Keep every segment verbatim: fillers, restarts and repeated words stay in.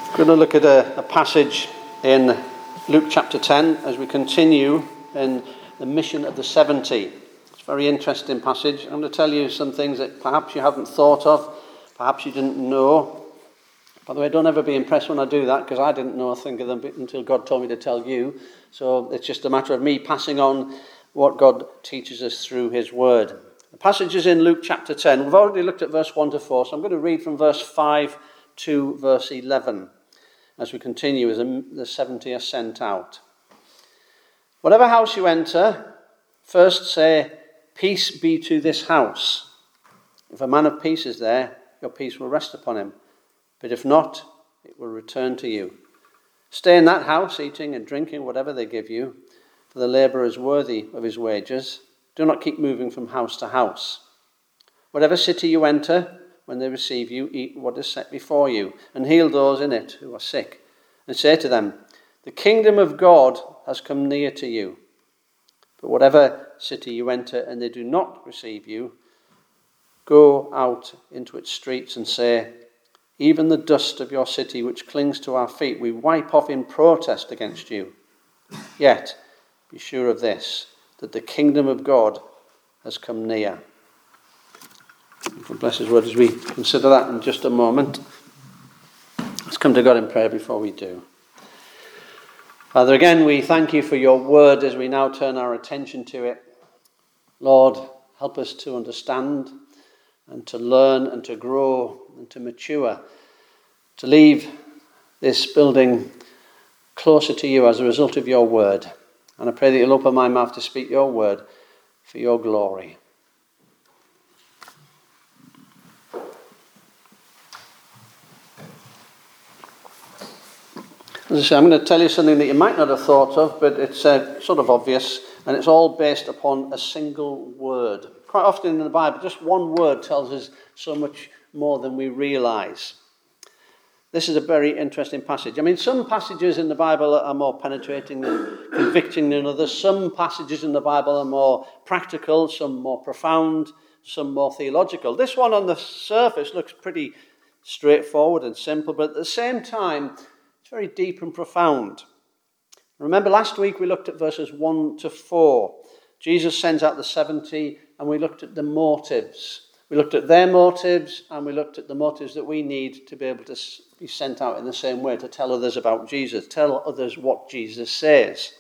We're going to look at a, a passage in Luke chapter ten as we continue in the mission of the seventy. It's a very interesting passage. I'm going to tell you some things that perhaps you haven't thought of, perhaps you didn't know. By the way, don't ever be impressed when I do that, because I didn't know a thing of them until God told me to tell you. So it's just a matter of me passing on what God teaches us through his word. The passage is in Luke chapter ten. We've already looked at verse one to four, so I'm going to read from verse five to verse eleven. As we continue as the seventy are sent out. Whatever house you enter, first say, "Peace be to this house." If a man of peace is there, your peace will rest upon him. But if not, it will return to you. Stay in that house, eating and drinking whatever they give you, for the labourer is worthy of his wages. Do not keep moving from house to house. Whatever city you enter, when they receive you, eat what is set before you, and heal those in it who are sick. And say to them, "The kingdom of God has come near to you." But whatever city you enter, and they do not receive you, go out into its streets and say, "Even the dust of your city which clings to our feet, we wipe off in protest against you. Yet, be sure of this, that the kingdom of God has come near." God bless his word as we consider that in just a moment. Let's come to God in prayer before we do. Father, again, we thank you for your word as we now turn our attention to it. Lord, help us to understand and to learn and to grow and to mature, to leave this building closer to you as a result of your word. And I pray that you'll open my mouth to speak your word for your glory. As I say, I'm going to tell you something that you might not have thought of, but it's uh, sort of obvious, and it's all based upon a single word. Quite often in the Bible, just one word tells us so much more than we realise. This is a very interesting passage. I mean, some passages in the Bible are more penetrating and convicting than others. Some passages in the Bible are more practical, some more profound, some more theological. This one on the surface looks pretty straightforward and simple, but at the same time, very deep and profound. Remember last week we looked at verses one to four. Jesus sends out the seventy and we looked at the motives. We looked at their motives and we looked at the motives that we need to be able to be sent out in the same way, to tell others about Jesus, tell others what Jesus says.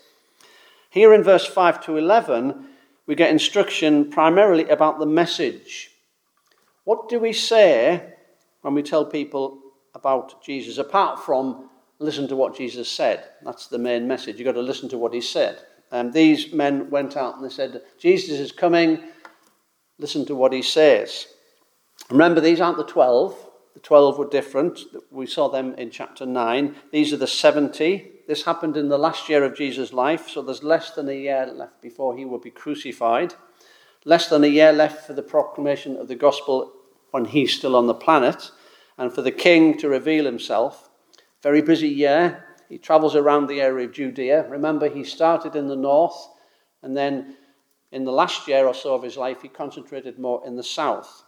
Here in verse five to eleven, we get instruction primarily about the message. What do we say when we tell people about Jesus, apart from listen to what Jesus said? That's the main message. You've got to listen to what he said. And these men went out and they said, "Jesus is coming. Listen to what he says." Remember, these aren't the twelve. The twelve were different. We saw them in chapter nine. These are the seventy. This happened in the last year of Jesus' life, so there's less than a year left before he will be crucified. Less than a year left for the proclamation of the gospel when he's still on the planet, and for the king to reveal himself. Very busy year. He travels around the area of Judea. Remember, he started in the north, and then in the last year or so of his life, he concentrated more in the south.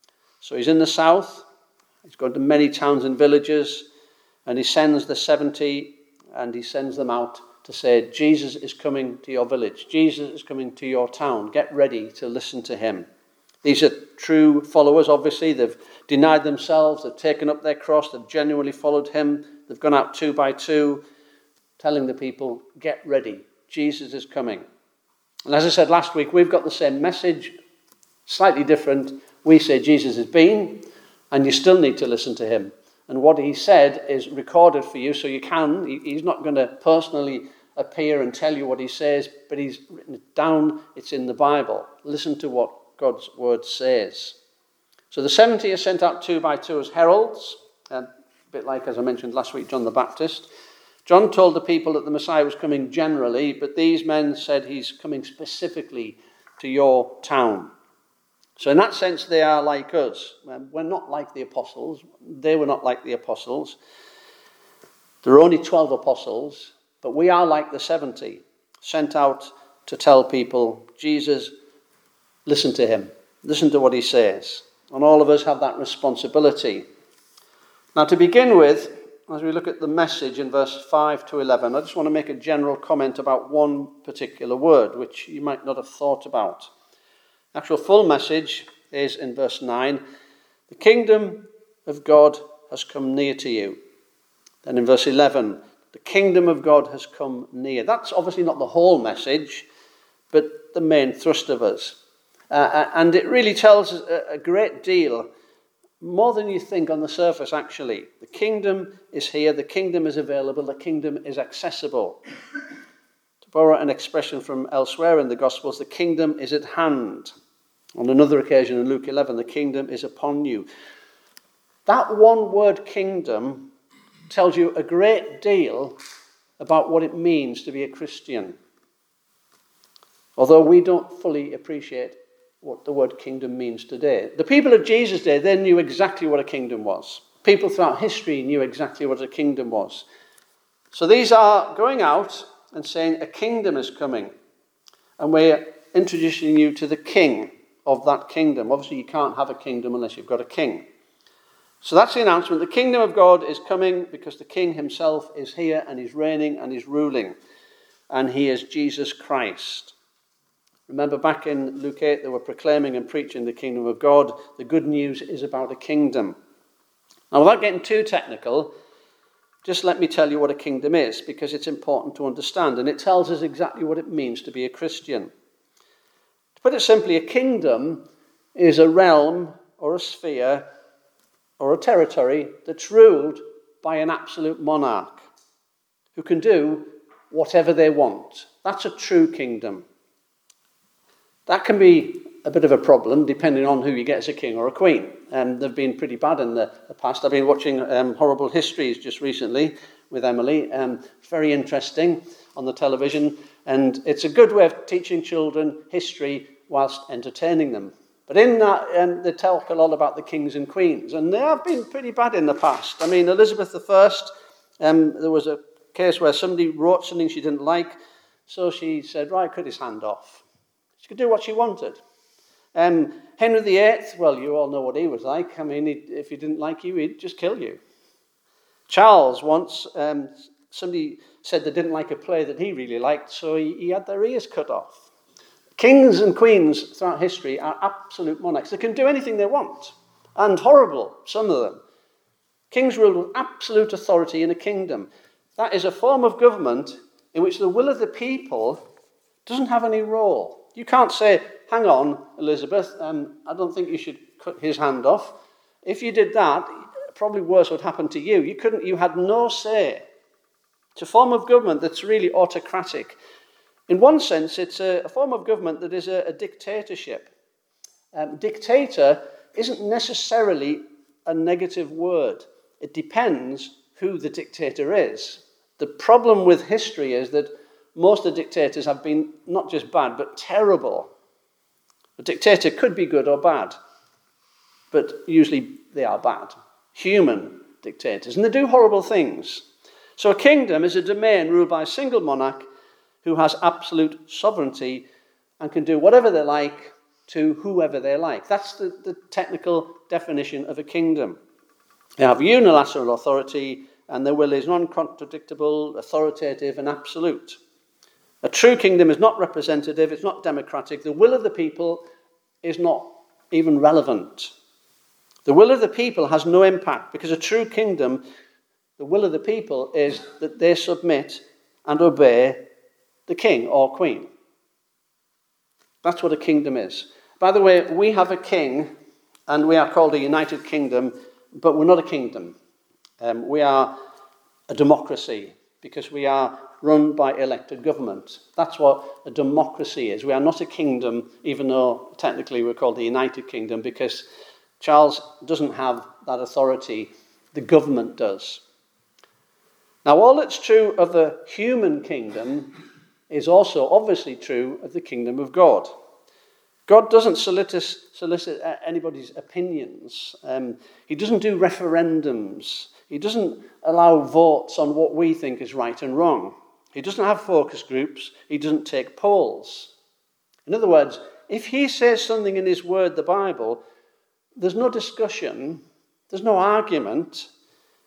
So he's in the south. He's gone to many towns and villages, and he sends the seventy, and he sends them out to say, "Jesus is coming to your village. Jesus is coming to your town. Get ready to listen to him." These are true followers, obviously. They've denied themselves. They've taken up their cross. They've genuinely followed him. They've gone out two by two, telling the people, get ready. Jesus is coming. And as I said last week, we've got the same message, slightly different. We say Jesus has been, and you still need to listen to him. And what he said is recorded for you, so you can. He's not going to personally appear and tell you what he says, but he's written it down. It's in the Bible. Listen to what God's word says. So the seventy are sent out two by two as heralds, a bit like, as I mentioned last week, John the Baptist. John told the people that the Messiah was coming generally, but these men said he's coming specifically to your town. So in that sense, they are like us. We're not like the apostles. They were not like the apostles. There are only twelve apostles, but we are like the seventy, sent out to tell people, Jesus, listen to him. Listen to what he says. And all of us have that responsibility. Now, to begin with, as we look at the message in verse five to eleven, I just want to make a general comment about one particular word, which you might not have thought about. The actual full message is in verse nine. The kingdom of God has come near to you. Then in verse eleven, the kingdom of God has come near. That's obviously not the whole message, but the main thrust of us. Uh, and it really tells us a, a great deal, more than you think on the surface, actually. The kingdom is here, the kingdom is available, the kingdom is accessible. To borrow an expression from elsewhere in the Gospels, the kingdom is at hand. On another occasion in Luke eleven, the kingdom is upon you. That one word kingdom tells you a great deal about what it means to be a Christian. Although we don't fully appreciate what the word kingdom means today. The people of Jesus' day, they knew exactly what a kingdom was. People throughout history knew exactly what a kingdom was. So these are going out and saying a kingdom is coming. And we're introducing you to the king of that kingdom. Obviously, you can't have a kingdom unless you've got a king. So that's the announcement. The kingdom of God is coming because the king himself is here and he's reigning and he's ruling. And he is Jesus Christ. Remember back in Luke eight, they were proclaiming and preaching the kingdom of God. The good news is about a kingdom. Now, without getting too technical, just let me tell you what a kingdom is, because it's important to understand, and it tells us exactly what it means to be a Christian. To put it simply, a kingdom is a realm or a sphere or a territory that's ruled by an absolute monarch who can do whatever they want. That's a true kingdom. That can be a bit of a problem depending on who you get as a king or a queen. Um, they've been pretty bad in the, the past. I've been watching um, Horrible Histories just recently with Emily. Um, it's very interesting on the television, and it's a good way of teaching children history whilst entertaining them. But in that, um, they talk a lot about the kings and queens, and they have been pretty bad in the past. I mean, Elizabeth the First, um, there was a case where somebody wrote something she didn't like, so she said, right, cut his hand off. She could do what she wanted. Um, Henry the Eighth, well, you all know what he was like. I mean, he, if he didn't like you, he'd just kill you. Charles once, um, somebody said they didn't like a play that he really liked, so he, he had their ears cut off. Kings and queens throughout history are absolute monarchs. They can do anything they want, and horrible, some of them. Kings rule with absolute authority in a kingdom. That is a form of government in which the will of the people doesn't have any role. You can't say, hang on, Elizabeth, um, I don't think you should cut his hand off. If you did that, probably worse would happen to you. You couldn't. You had no say. It's a form of government that's really autocratic. In one sense, it's a, a form of government that is a, a dictatorship. Um, dictator isn't necessarily a negative word. It depends who the dictator is. The problem with history is that most of the dictators have been not just bad, but terrible. A dictator could be good or bad, but usually they are bad. Human dictators, and they do horrible things. So a kingdom is a domain ruled by a single monarch who has absolute sovereignty and can do whatever they like to whoever they like. That's the, the technical definition of a kingdom. They have unilateral authority, and their will is non-contradictable, authoritative, and absolute. A true kingdom is not representative, it's not democratic. The will of the people is not even relevant. The will of the people has no impact, because a true kingdom, the will of the people is that they submit and obey the king or queen. That's what a kingdom is. By the way, we have a king, and we are called a United Kingdom, but we're not a kingdom. Um, we are a democracy, because we are run by elected government. That's what a democracy is. We are not a kingdom, even though technically we're called the United Kingdom, because Charles doesn't have that authority. The government does. Now, all that's true of the human kingdom is also obviously true of the kingdom of God. God doesn't solicit, solicit anybody's opinions. Um, he doesn't do referendums. He doesn't allow votes on what we think is right and wrong. He doesn't have focus groups. He doesn't take polls. In other words, if he says something in his word, the Bible, there's no discussion, there's no argument.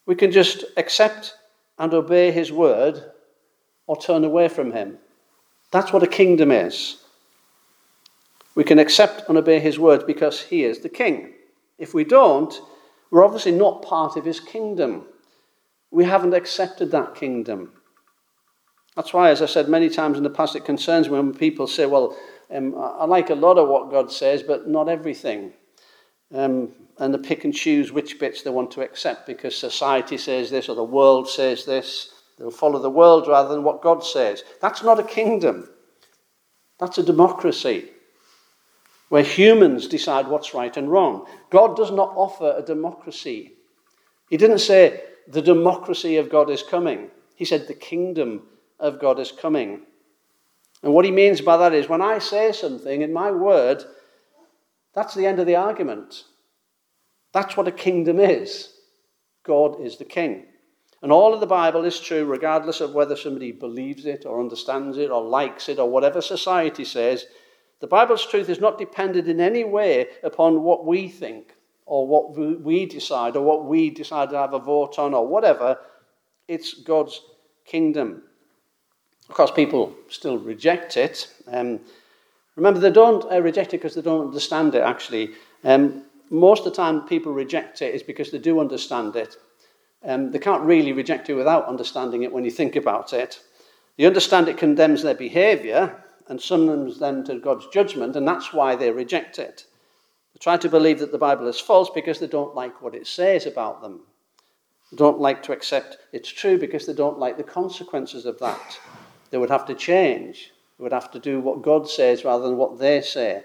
We can just accept and obey his word or turn away from him. That's what a kingdom is. We can accept and obey his word because he is the king. If we don't, we're obviously not part of his kingdom. We haven't accepted that kingdom. That's why, as I said many times in the past, it concerns me when people say, well, um, I like a lot of what God says, but not everything. Um, and they pick and choose which bits they want to accept because society says this or the world says this. They'll follow the world rather than what God says. That's not a kingdom. That's a democracy where humans decide what's right and wrong. God does not offer a democracy. He didn't say the democracy of God is coming. He said the kingdom of God is coming. And what he means by that is when I say something in my word, that's the end of the argument. That's what a kingdom is. God is the king. And all of the Bible is true regardless of whether somebody believes it or understands it or likes it or whatever society says. The Bible's truth is not dependent in any way upon what we think or what we decide or what we decide to have a vote on or whatever. It's God's kingdom. Of course, people still reject it. Um, remember, they don't uh, reject it because they don't understand it, actually. Um, most of the time people reject it is because they do understand it. Um, they can't really reject it without understanding it when you think about it. They understand it condemns their behaviour and summons them to God's judgment, and that's why they reject it. They try to believe that the Bible is false because they don't like what it says about them. They don't like to accept it's true because they don't like the consequences of that. They would have to change. They would have to do what God says rather than what they say.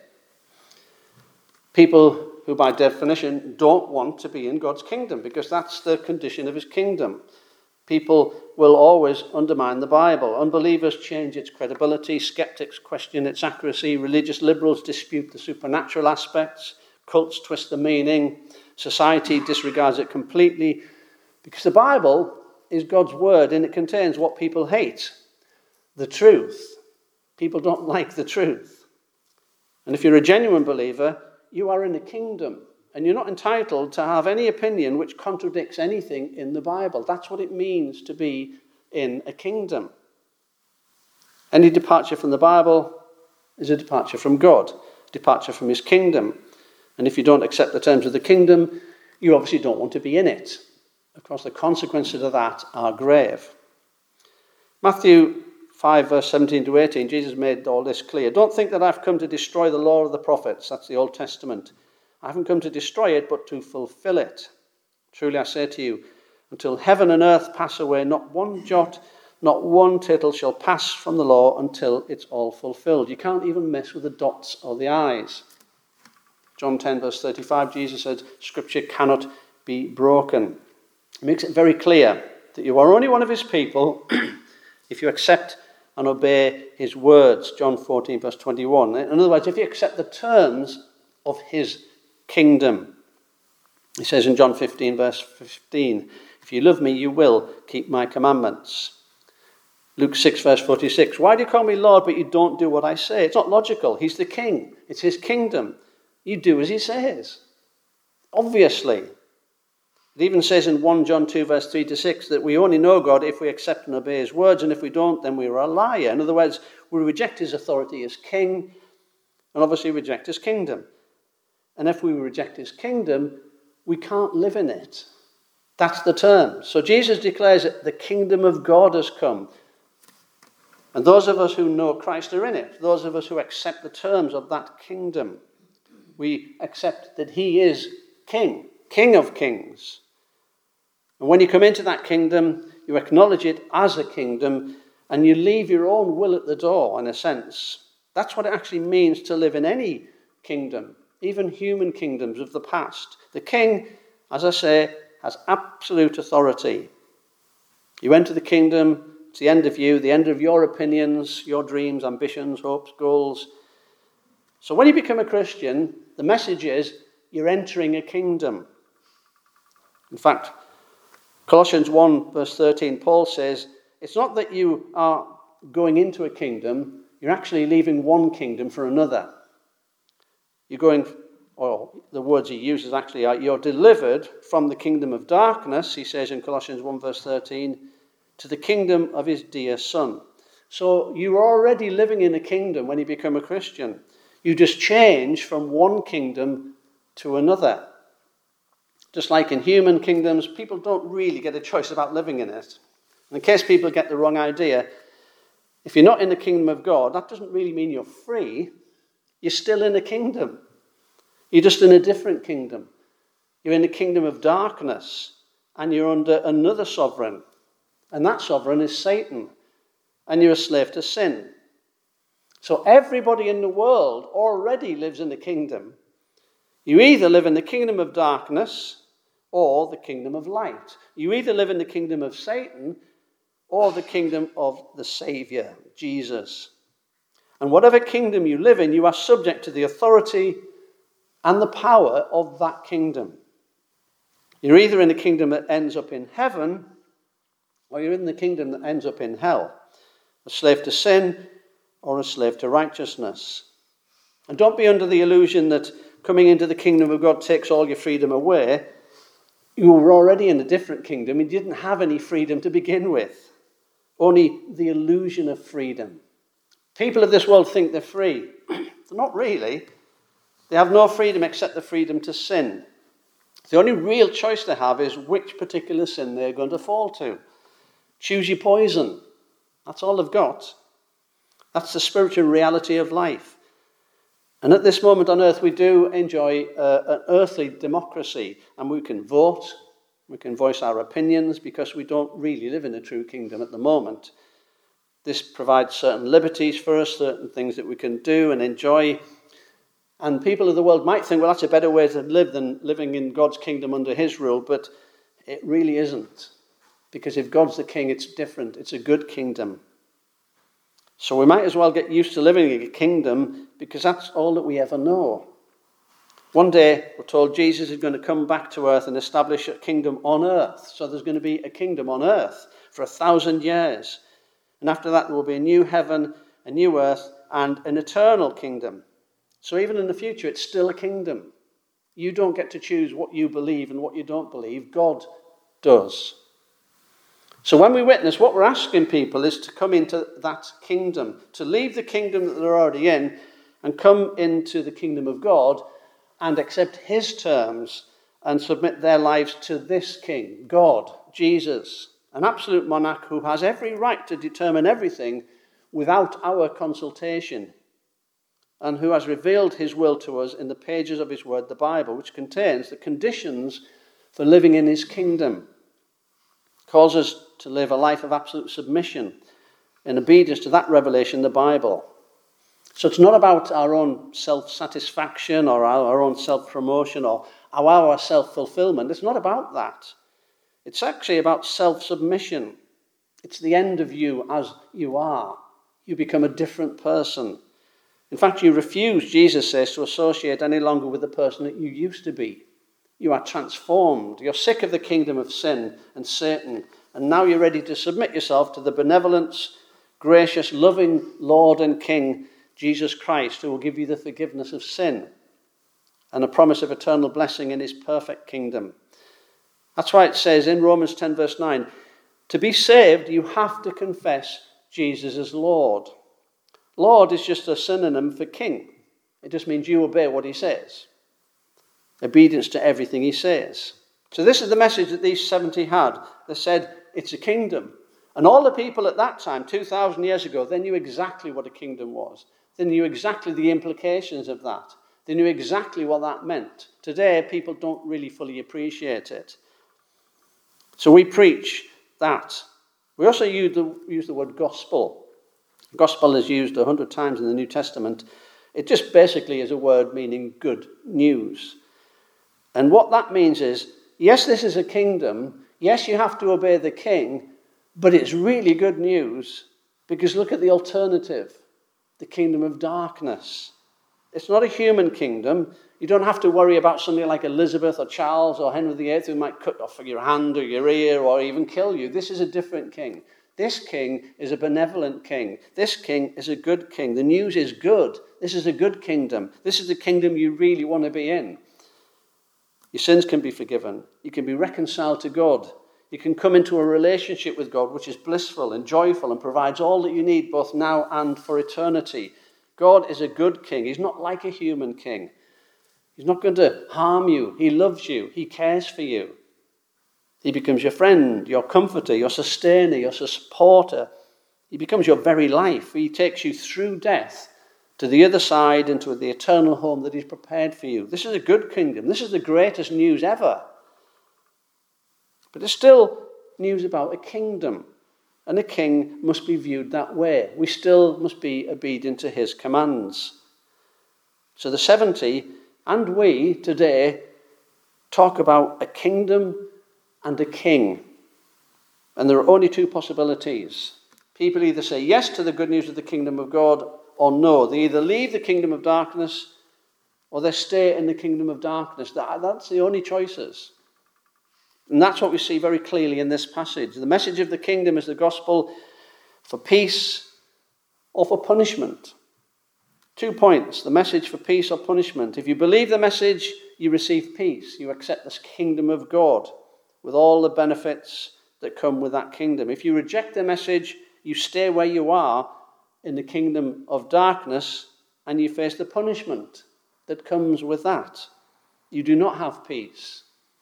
People who by definition don't want to be in God's kingdom because that's the condition of his kingdom. People will always undermine the Bible. Unbelievers change its credibility. Skeptics question its accuracy. Religious liberals dispute the supernatural aspects. Cults twist the meaning. Society disregards it completely because the Bible is God's word and it contains what people hate. The truth. People don't like the truth. And if you're a genuine believer, you are in a kingdom. And you're not entitled to have any opinion which contradicts anything in the Bible. That's what it means to be in a kingdom. Any departure from the Bible is a departure from God, departure from his kingdom. And if you don't accept the terms of the kingdom, you obviously don't want to be in it. Of course, the consequences of that are grave. Matthew five, verse seventeen to eighteen, Jesus made all this clear. Don't think that I've come to destroy the law of the prophets. That's the Old Testament. I haven't come to destroy it, but to fulfill it. Truly I say to you, until heaven and earth pass away, not one jot, not one tittle shall pass from the law until it's all fulfilled. You can't even mess with the dots or the I's. John ten, verse thirty-five, Jesus said, Scripture cannot be broken. He makes it very clear that you are only one of his people if you accept and obey his words. John fourteen, verse twenty-one. In other words, if you accept the terms of his kingdom. He says in John fifteen, verse fifteen, if you love me, you will keep my commandments. Luke six, verse forty-six, why do you call me Lord, but you don't do what I say? It's not logical. He's the king. It's his kingdom. You do as he says. Obviously. It even says in First John two, verse three to six, that we only know God if we accept and obey his words, and if we don't, then we are a liar. In other words, we reject his authority as king, and obviously reject his kingdom. And if we reject his kingdom, we can't live in it. That's the term. So Jesus declares that the kingdom of God has come. And those of us who know Christ are in it. Those of us who accept the terms of that kingdom. We accept that he is king, king of kings. And when you come into that kingdom, you acknowledge it as a kingdom and you leave your own will at the door, in a sense. That's what it actually means to live in any kingdom. Even human kingdoms of the past. The king, as I say, has absolute authority. You enter the kingdom, it's the end of you, the end of your opinions, your dreams, ambitions, hopes, goals. So when you become a Christian, the message is you're entering a kingdom. In fact, Colossians one, verse thirteen, Paul says, it's not that you are going into a kingdom, you're actually leaving one kingdom for another. You're going or the words he uses actually are, you're delivered from the kingdom of darkness, he says in Colossians one verse thirteen, to the kingdom of his dear Son. So you're already living in a kingdom when you become a Christian. You just change from one kingdom to another. Just like in human kingdoms, people don't really get a choice about living in it. And in case people get the wrong idea, if you're not in the kingdom of God, that doesn't really mean you're free. You're still in a kingdom. You're just in a different kingdom. You're in the kingdom of darkness, and you're under another sovereign. And that sovereign is Satan. And you're a slave to sin. So everybody in the world already lives in the kingdom. You either live in the kingdom of darkness or the kingdom of light. You either live in the kingdom of Satan or the kingdom of the Savior, Jesus. And whatever kingdom you live in, you are subject to the authority and the power of that kingdom. You're either in the kingdom that ends up in heaven or you're in the kingdom that ends up in hell. A slave to sin or a slave to righteousness. And don't be under the illusion that coming into the kingdom of God takes all your freedom away. You were already in a different kingdom. You didn't have any freedom to begin with. Only the illusion of freedom. People of this world think they're free. They're not really. They have no freedom except the freedom to sin. The only real choice they have is which particular sin they're going to fall to. Choose your poison. That's all they've got. That's the spiritual reality of life. And at this moment on earth, we do enjoy uh, an earthly democracy, and we can vote, we can voice our opinions, because we don't really live in a true kingdom at the moment. This provides certain liberties for us, certain things that we can do and enjoy. And people of the world might think, well, that's a better way to live than living in God's kingdom under his rule, but it really isn't. Because if God's the king, it's different. It's a good kingdom. So we might as well get used to living in a kingdom, because that's all that we ever know. One day, we're told Jesus is going to come back to earth and establish a kingdom on earth. So there's going to be a kingdom on earth for a thousand years. And after that, there will be a new heaven, a new earth, and an eternal kingdom. So even in the future, it's still a kingdom. You don't get to choose what you believe and what you don't believe. God does. So when we witness, what we're asking people is to come into that kingdom, to leave the kingdom that they're already in and come into the kingdom of God and accept his terms and submit their lives to this king, God, Jesus, an absolute monarch who has every right to determine everything without our consultation, and who has revealed his will to us in the pages of his word, the Bible, which contains the conditions for living in his kingdom. Calls us to live a life of absolute submission in obedience to that revelation, the Bible. So it's not about our own self-satisfaction or our, our own self-promotion or our self-fulfillment. It's not about that. It's actually about self-submission. It's the end of you as you are. You become a different person. In fact, you refuse, Jesus says, to associate any longer with the person that you used to be. You are transformed. You're sick of the kingdom of sin and Satan, and now you're ready to submit yourself to the benevolence, gracious, loving Lord and King, Jesus Christ, who will give you the forgiveness of sin and a promise of eternal blessing in his perfect kingdom. That's why it says in Romans ten verse nine, to be saved, you have to confess Jesus as Lord. Lord is just a synonym for king. It just means you obey what he says. Obedience to everything he says. So this is the message that these seventy had. They said, it's a kingdom. And all the people at that time, two thousand years ago, they knew exactly what a kingdom was. They knew exactly the implications of that. They knew exactly what that meant. Today, people don't really fully appreciate it. So we preach that. We also use the, use the word gospel. Gospel is used a hundred times in the New Testament. It just basically is a word meaning good news. And what that means is, yes, this is a kingdom. Yes, you have to obey the king, but it's really good news because look at the alternative, the kingdom of darkness. It's not a human kingdom. You don't have to worry about somebody like Elizabeth or Charles or Henry the Eighth who might cut off your hand or your ear or even kill you. This is a different king. This king is a benevolent king. This king is a good king. The news is good. This is a good kingdom. This is the kingdom you really want to be in. Your sins can be forgiven. You can be reconciled to God. You can come into a relationship with God which is blissful and joyful and provides all that you need both now and for eternity. God is a good king. He's not like a human king. He's not going to harm you. He loves you. He cares for you. He becomes your friend, your comforter, your sustainer, your supporter. He becomes your very life. He takes you through death to the other side into the eternal home that he's prepared for you. This is a good kingdom. This is the greatest news ever. But there's still news about a kingdom, and a king must be viewed that way. We still must be obedient to his commands. So the seventy and we today talk about a kingdom and a king. And there are only two possibilities. People either say yes to the good news of the kingdom of God or no. They either leave the kingdom of darkness or they stay in the kingdom of darkness. That, that's the only choices. And that's what we see very clearly in this passage. The message of the kingdom is the gospel for peace or for punishment. Two points, the message for peace or punishment. If you believe the message, you receive peace. You accept this kingdom of God with all the benefits that come with that kingdom. If you reject the message, you stay where you are in the kingdom of darkness and you face the punishment that comes with that. You do not have peace.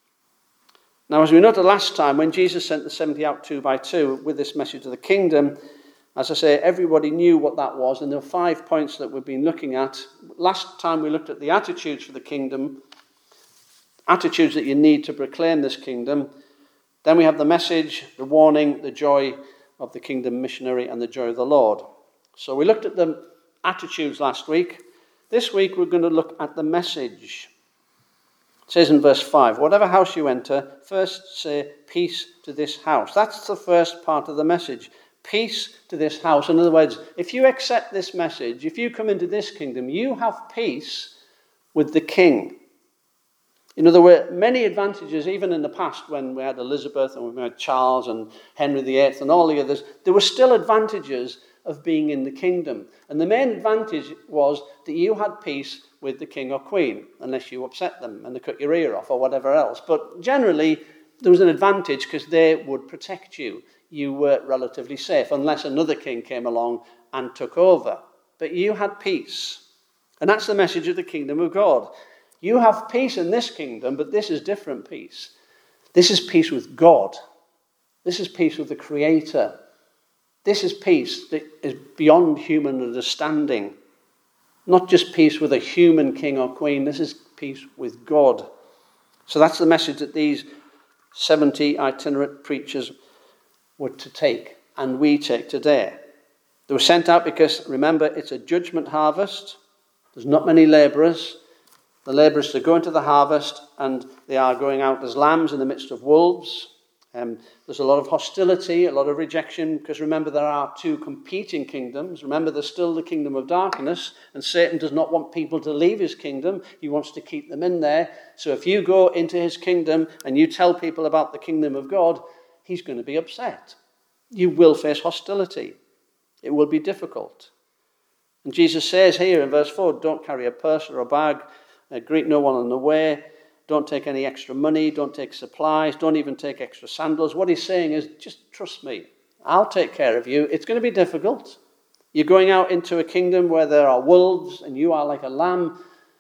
Now, as we noted last time, when Jesus sent the seventy out two by two with this message of the kingdom, as I say, everybody knew what that was, and there are five points that we've been looking at. Last time we looked at the attitudes for the kingdom, attitudes that you need to proclaim this kingdom. Then we have the message, the warning, the joy of the kingdom missionary, and the joy of the Lord. So we looked at the attitudes last week. This week we're going to look at the message. It says in verse five, whatever house you enter, first say peace to this house. That's the first part of the message. Peace to this house. In other words, if you accept this message, if you come into this kingdom, you have peace with the king. You know, there were many advantages, even in the past when we had Elizabeth and we had Charles and Henry the Eighth and all the others, there were still advantages of being in the kingdom. And the main advantage was that you had peace with the king or queen, unless you upset them and they cut your ear off or whatever else. But generally, there was an advantage because they would protect you. You were relatively safe, unless another king came along and took over. But you had peace. And that's the message of the kingdom of God. You have peace in this kingdom, but this is different peace. This is peace with God. This is peace with the Creator. This is peace that is beyond human understanding. Not just peace with a human king or queen. This is peace with God. So that's the message that these seventy itinerant preachers were to take, and we take today. They were sent out because, remember, it's a judgment harvest. There's not many labourers. The labourers are going to the harvest, and they are going out as lambs in the midst of wolves. Um, there's a lot of hostility, a lot of rejection, because remember, there are two competing kingdoms. Remember, there's still the kingdom of darkness, and Satan does not want people to leave his kingdom. He wants to keep them in there. So if you go into his kingdom and you tell people about the kingdom of God, he's going to be upset. You will face hostility. It will be difficult. And Jesus says here in verse four, don't carry a purse or a bag, uh, greet no one on the way, don't take any extra money, don't take supplies, don't even take extra sandals. What he's saying is, just trust me. I'll take care of you. It's going to be difficult. You're going out into a kingdom where there are wolves and you are like a lamb.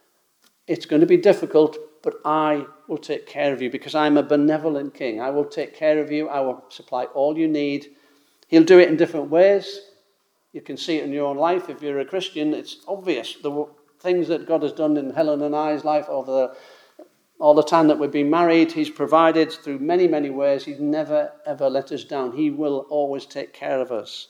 It's going to be difficult, but I will take care of you because I'm a benevolent king. I will take care of you. I will supply all you need. He'll do it in different ways. You can see it in your own life. If you're a Christian, it's obvious. The things that God has done in Helen and I's life over the, all the time that we've been married, he's provided through many, many ways. He's never, ever let us down. He will always take care of us.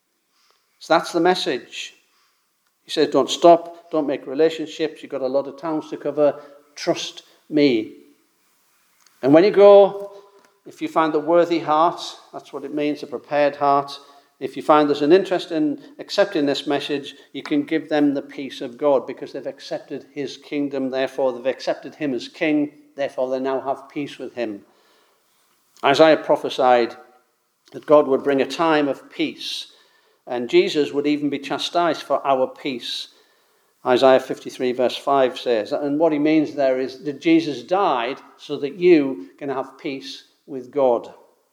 So that's the message. He says, don't stop. Don't make relationships. You've got a lot of towns to cover. Trust me. And when you go, if you find the worthy heart, that's what it means, a prepared heart. If you find there's an interest in accepting this message, you can give them the peace of God because they've accepted his kingdom. Therefore, they've accepted him as king. Therefore, they now have peace with him. Isaiah prophesied that God would bring a time of peace. And Jesus would even be chastised for our peace. Isaiah fifty-three verse five says, and what he means there is that Jesus died so that you can have peace with God.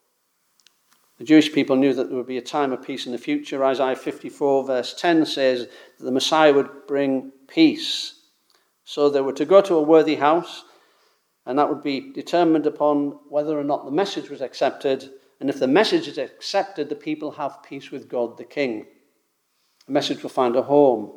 The Jewish people knew that there would be a time of peace in the future. Isaiah fifty-four verse ten says that the Messiah would bring peace. So they were to go to a worthy house, and that would be determined upon whether or not the message was accepted. And if the message is accepted, the people have peace with God the King. The message will find a home.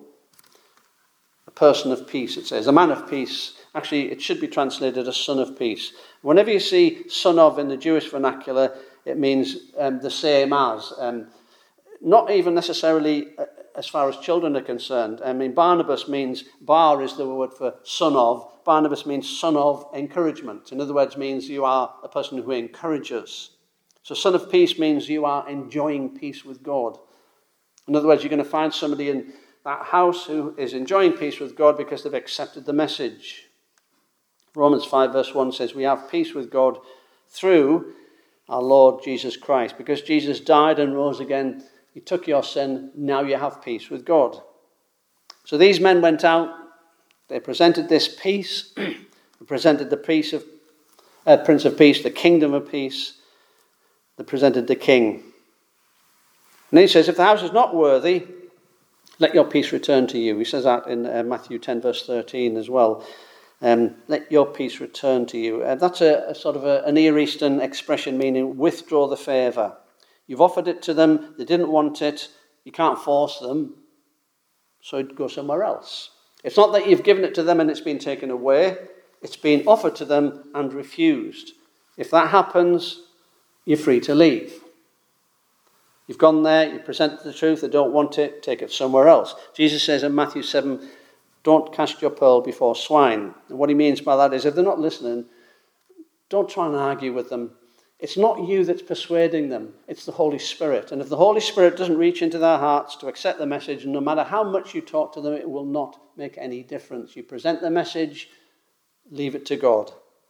A person of peace, it says. A man of peace. Actually, it should be translated as son of peace. Whenever you see son of in the Jewish vernacular, it means um, the same as. Um, not even necessarily uh, as far as children are concerned. I mean, Barnabas means, bar is the word for son of. Barnabas means son of encouragement. In other words, means you are a person who encourages. So son of peace means you are enjoying peace with God. In other words, you're going to find somebody in that house who is enjoying peace with God because they've accepted the message. Romans five verse one says, we have peace with God through our Lord Jesus Christ. Because Jesus died and rose again, he took your sin, now you have peace with God. So these men went out, they presented this peace, they presented the peace of, uh, Prince of Peace, the kingdom of peace, they presented the king. And then he says, if the house is not worthy, let your peace return to you. He says that in uh, Matthew ten verse thirteen as well. Um, let your peace return to you. Uh, that's a, a sort of a, a Near Eastern expression meaning withdraw the favour. You've offered it to them, they didn't want it, you can't force them, so go somewhere else. It's not that you've given it to them and it's been taken away, it's been offered to them and refused. If that happens, you're free to leave. You've gone there, you've presented the truth, they don't want it, take it somewhere else. Jesus says in Matthew seven, don't cast your pearl before swine. And what he means by that is if they're not listening, don't try and argue with them. It's not you that's persuading them, it's the Holy Spirit. And if the Holy Spirit doesn't reach into their hearts to accept the message, no matter how much you talk to them, it will not make any difference. You present the message, leave it to God.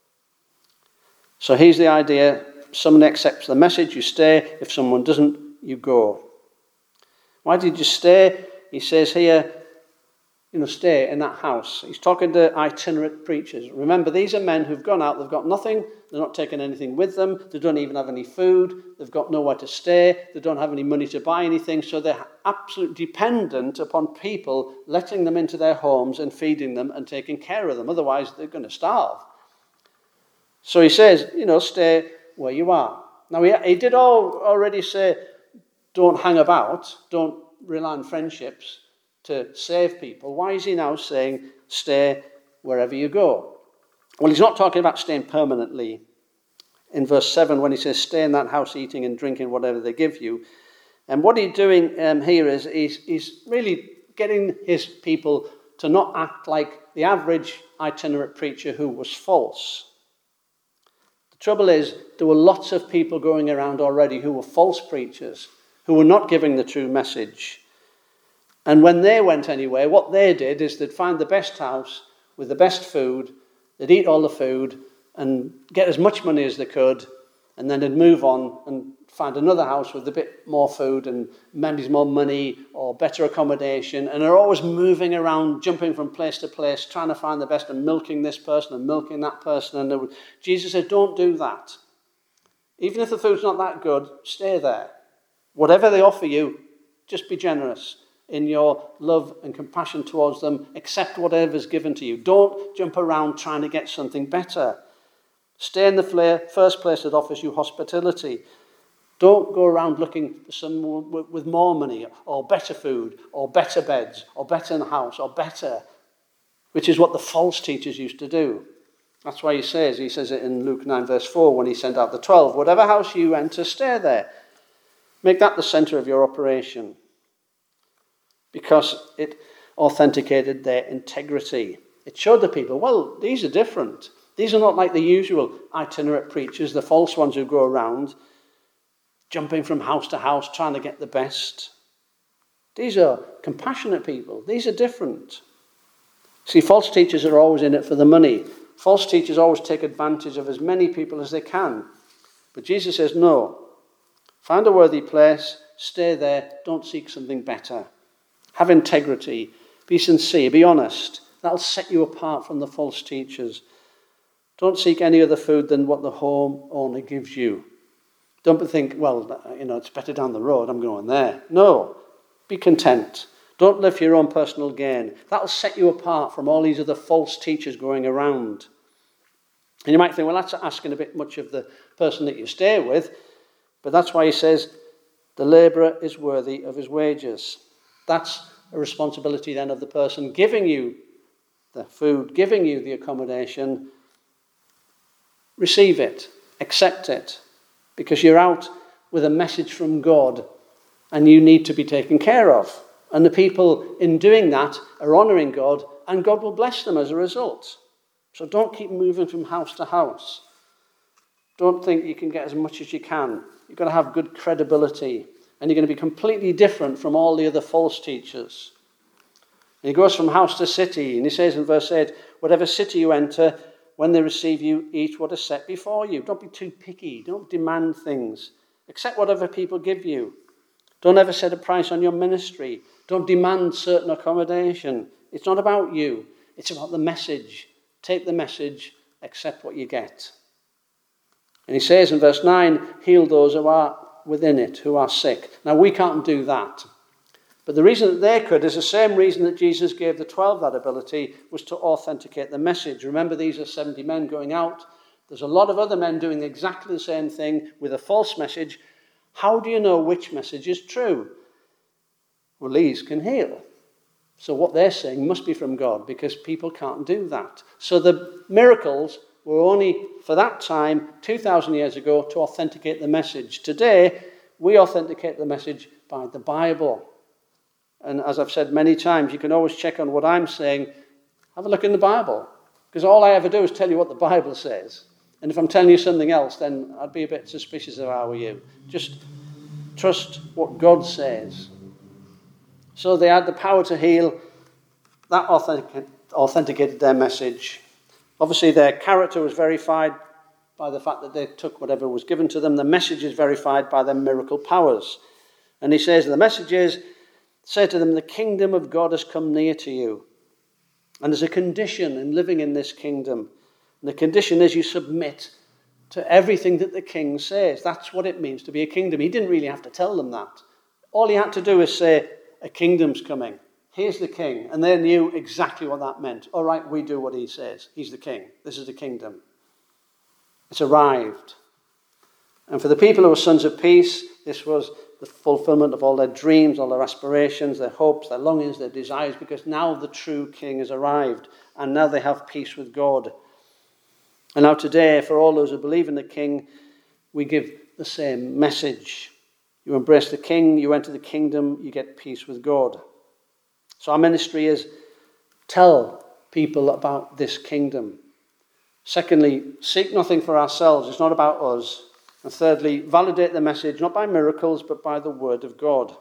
So here's the idea. Someone accepts the message, you stay. If someone doesn't, you go. Why did you stay? He says here, you know, stay in that house. He's talking to itinerant preachers. Remember, these are men who've gone out, they've got nothing, they're not taking anything with them, they don't even have any food, they've got nowhere to stay, they don't have any money to buy anything, so they're absolutely dependent upon people letting them into their homes and feeding them and taking care of them. Otherwise, they're going to starve. So he says, you know, stay where you are. Now, he, he did all, already say, don't hang about, don't rely on friendships to save people. Why is he now saying stay wherever you go? Well, he's not talking about staying permanently. In verse seven, when he says stay in that house eating and drinking whatever they give you. And what he's doing um, here is he's, he's really getting his people to not act like the average itinerant preacher who was false. The trouble is, there were lots of people going around already who were false preachers, who were not giving the true message. And when they went anywhere, what they did is they'd find the best house with the best food, they'd eat all the food and get as much money as they could, and then they'd move on and find another house with a bit more food and maybe more money or better accommodation, and they're always moving around, jumping from place to place, trying to find the best and milking this person and milking that person. And would, Jesus said, don't do that. Even if the food's not that good, stay there. Whatever they offer you, just be generous in your love and compassion towards them. Accept whatever's given to you. Don't jump around trying to get something better. Stay in the first place that offers you hospitality. Don't go around looking for someone with more money or better food or better beds or better in the house or better, which is what the false teachers used to do. That's why he says, he says it in Luke nine verse four when he sent out the twelve, whatever house you enter, stay there. Make that the center of your operation, because it authenticated their integrity. It showed the people, well, these are different. These are not like the usual itinerant preachers, the false ones who go around jumping from house to house trying to get the best. These are compassionate people. These are different. See, false teachers are always in it for the money. False teachers always take advantage of as many people as they can. But Jesus says, no. Find a worthy place, stay there, don't seek something better. Have integrity, be sincere, be honest. That'll set you apart from the false teachers. Don't seek any other food than what the home owner gives you. Don't think, well, you know, it's better down the road, I'm going there. No, be content. Don't live for your own personal gain. That'll set you apart from all these other false teachers going around. And you might think, well, that's asking a bit much of the person that you stay with. But that's why he says, the labourer is worthy of his wages. That's a responsibility then of the person giving you the food, giving you the accommodation. Receive it, accept it, because you're out with a message from God and you need to be taken care of. And the people in doing that are honouring God, and God will bless them as a result. So don't keep moving from house to house. Don't think you can get as much as you can. You've got to have good credibility, and you're going to be completely different from all the other false teachers. And he goes from house to city, and he says in verse eight, whatever city you enter, when they receive you, eat what is set before you. Don't be too picky. Don't demand things. Accept whatever people give you. Don't ever set a price on your ministry. Don't demand certain accommodation. It's not about you. It's about the message. Take the message, accept what you get. And he says in verse nine, heal those who are within it, who are sick. Now, we can't do that. But the reason that they could is the same reason that Jesus gave the twelve that ability, was to authenticate the message. Remember, these are seventy men going out. There's a lot of other men doing exactly the same thing with a false message. How do you know which message is true? Well, these can heal. So what they're saying must be from God, because people can't do that. So the miracles were only for that time, two thousand years ago, to authenticate the message. Today, we authenticate the message by the Bible. And as I've said many times, you can always check on what I'm saying. Have a look in the Bible. Because all I ever do is tell you what the Bible says. And if I'm telling you something else, then I'd be a bit suspicious of how are you. Just trust what God says. So they had the power to heal. That authentic- authenticated their message. Obviously, their character was verified by the fact that they took whatever was given to them. The message is verified by their miracle powers. And he says, the message is, say to them, the kingdom of God has come near to you. And there's a condition in living in this kingdom. And the condition is you submit to everything that the king says. That's what it means to be a kingdom. He didn't really have to tell them that. All he had to do is say, a kingdom's coming. Here's the king. And they knew exactly what that meant. All right, we do what he says. He's the king. This is the kingdom. It's arrived. And for the people who were sons of peace, this was the fulfillment of all their dreams, all their aspirations, their hopes, their longings, their desires, because now the true king has arrived, and now they have peace with God. And now today, for all those who believe in the king, we give the same message. You embrace the king, you enter the kingdom, you get peace with God. So our ministry is tell people about this kingdom. Secondly, seek nothing for ourselves. It's not about us. And thirdly, validate the message, not by miracles, but by the word of God.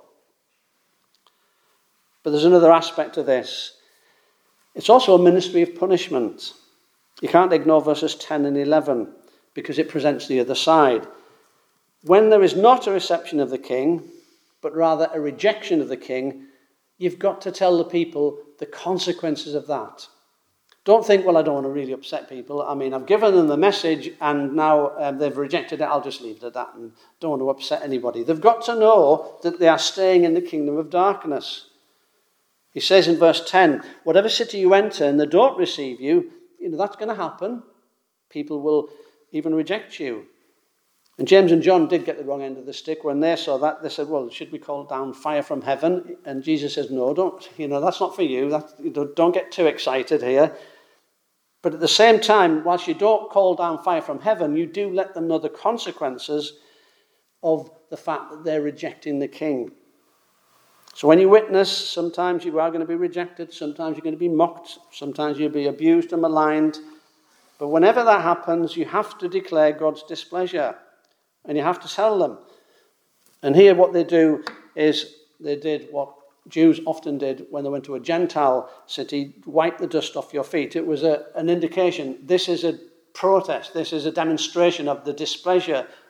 But there's another aspect to this. It's also a ministry of punishment. You can't ignore verses ten and eleven, because it presents the other side. When there is not a reception of the king, but rather a rejection of the king, you've got to tell the people the consequences of that. Don't think, well, I don't want to really upset people. I mean, I've given them the message and now um, they've rejected it. I'll just leave it at that and don't want to upset anybody. They've got to know that they are staying in the kingdom of darkness. He says in verse ten, whatever city you enter and they don't receive you, you know, that's going to happen. People will even reject you. And James and John did get the wrong end of the stick. When they saw that, they said, well, should we call down fire from heaven? And Jesus says, no, don't, you know, that's not for you. That, you know, don't get too excited here. But at the same time, whilst you don't call down fire from heaven, you do let them know the consequences of the fact that they're rejecting the king. So when you witness, sometimes you are going to be rejected, sometimes you're going to be mocked, sometimes you'll be abused and maligned. But whenever that happens, you have to declare God's displeasure. And you have to tell them. And here what they do is they did what Jews often did when they went to a Gentile city, wipe the dust off your feet. It was a, an indication, this is a protest, this is a demonstration of the displeasure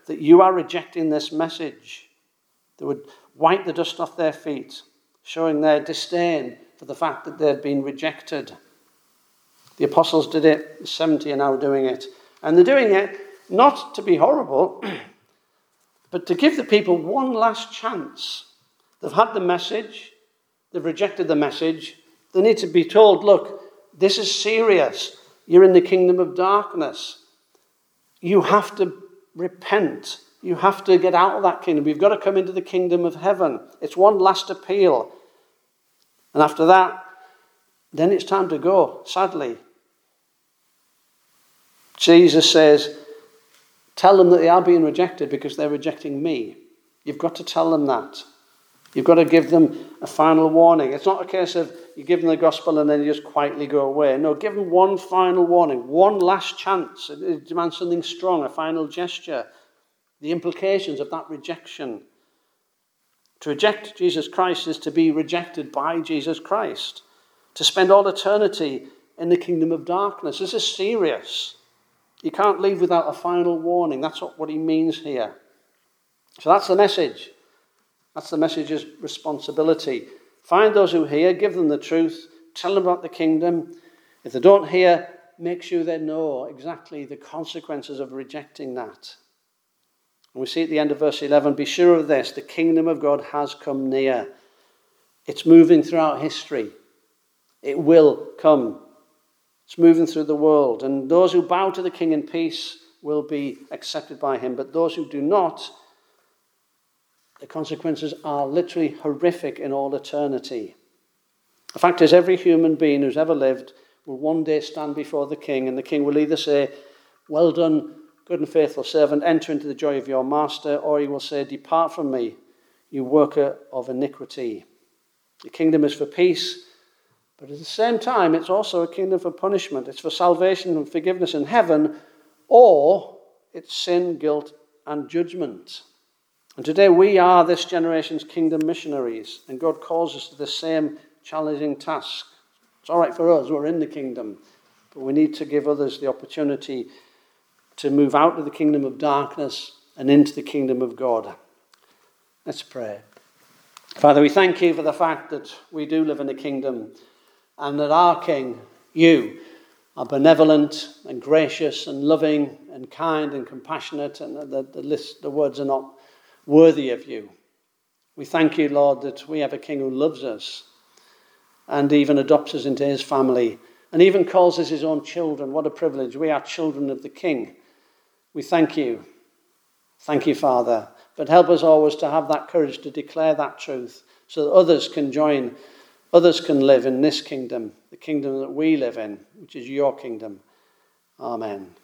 that you are rejecting this message. They would wipe the dust off their feet, showing their disdain for the fact that they've been rejected. The apostles did it, the seventy are now doing it. And they're doing it not to be horrible, but to give the people one last chance. They've had the message, they've rejected the message. They need to be told, look, this is serious. You're in the kingdom of darkness. You have to repent. You have to get out of that kingdom. You've got to come into the kingdom of heaven. It's one last appeal. And after that, then it's time to go, sadly. Jesus says, tell them that they are being rejected because they're rejecting me. You've got to tell them that. You've got to give them a final warning. It's not a case of you give them the gospel and then you just quietly go away. No, give them one final warning, one last chance. It demands something strong, a final gesture. The implications of that rejection. To reject Jesus Christ is to be rejected by Jesus Christ. To spend all eternity in the kingdom of darkness. This is serious. You can't leave without a final warning. That's what, what he means here. So that's the message. That's the message's responsibility. Find those who hear, give them the truth, tell them about the kingdom. If they don't hear, make sure they know exactly the consequences of rejecting that. And we see at the end of verse eleven, be sure of this, the kingdom of God has come near. It's moving throughout history. It will come. It's moving through the world. And those who bow to the King in peace will be accepted by him. But those who do not, the consequences are literally horrific in all eternity. The fact is, every human being who's ever lived will one day stand before the King, and the King will either say, well done, good and faithful servant, enter into the joy of your master, or he will say, depart from me, you worker of iniquity. The kingdom is for peace, but at the same time, it's also a kingdom for punishment. It's for salvation and forgiveness in heaven, or it's sin, guilt, and judgment. And today we are this generation's kingdom missionaries, and God calls us to the same challenging task. It's all right for us, we're in the kingdom, but we need to give others the opportunity to move out of the kingdom of darkness and into the kingdom of God. Let's pray. Father, we thank you for the fact that we do live in a kingdom and that our King, you, are benevolent and gracious and loving and kind and compassionate, and the, the, list, the words are not worthy of you. We thank you, Lord, that we have a King who loves us and even adopts us into his family and even calls us his own children. What a privilege. We are children of the King. We thank you. Thank you, Father. But help us always to have that courage to declare that truth so that others can join, others can live in this kingdom, the kingdom that we live in, which is your kingdom. Amen.